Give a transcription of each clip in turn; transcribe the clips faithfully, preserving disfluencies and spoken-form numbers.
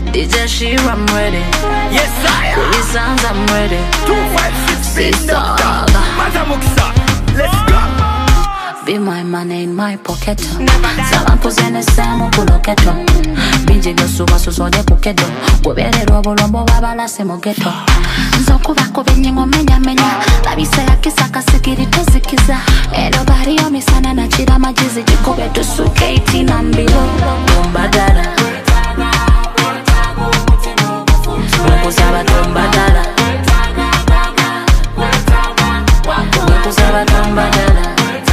D J Sheer, I'm ready. Yes, I am. Holy sounds, I'm ready. Two five six feet doctor. Mazamuksa, let's go. Be my money in my pocket. Salampu zene semu kuloketo. Binje byosuba susode kukedo. Gobere robo lombo babala semo geto. Nzoko bako benye ngomenya menya. Labisa ya kisaka sikiri tozikiza. Nobody on me sana na chira majizi. Jikobe to suke iti na mbilo. Tumbadala. Wako saba tumbadala. Wako saba tumbadala.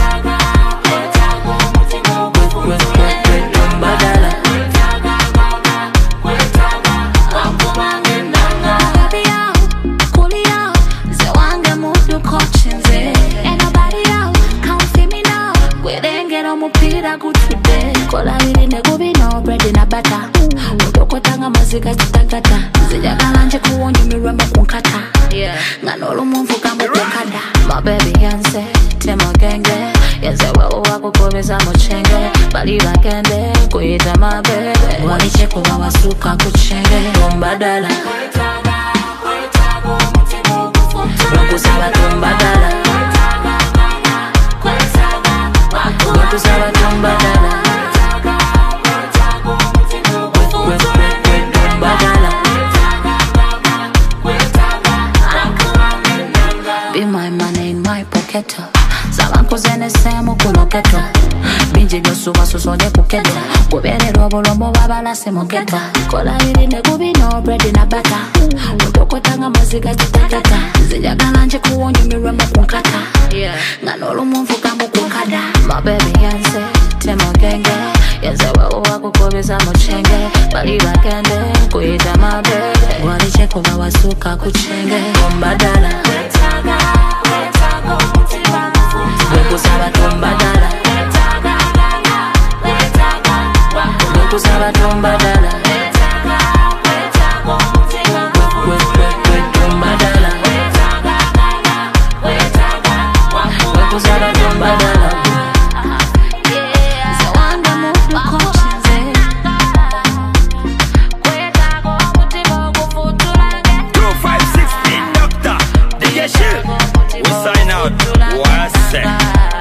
Kola wili negubi no bread in a butter. Utoko tanga mazika zitakata. Zija kalanje kuonyo mirembo kunkata. Nganolo mumfuka mukukada. My baby yanse, tema genge. Yense wewe wako kobeza mochenge. Bali bakende, kuita my baby. Waliche kuwa wasuka kuchenge. Tumbadala. Wakusaba tumbadala. Wakusaba tumbadala. Be my money in my pocket. Salampu zene semu kuloketo. Binje byosuba susode kukedo. Gobere robo lombo babala semo geto. Kola wili negubi no bread in a butter. Utoko tanga maziga zitakata. Zija kalanje kuonyo mirembo kunkata. Nganolo mumfuka mukukada. My baby yanse, tema genge. Yense wewe wako kobeza mochenge. Bali bakende, kuita my baby. Waliche kuwa wasuka kuchenge. Tumbadala. Wako saba tumbadala. Wako saba tumbadala. Tumbadala. Wako saba tumbadala. We sign out. What's that?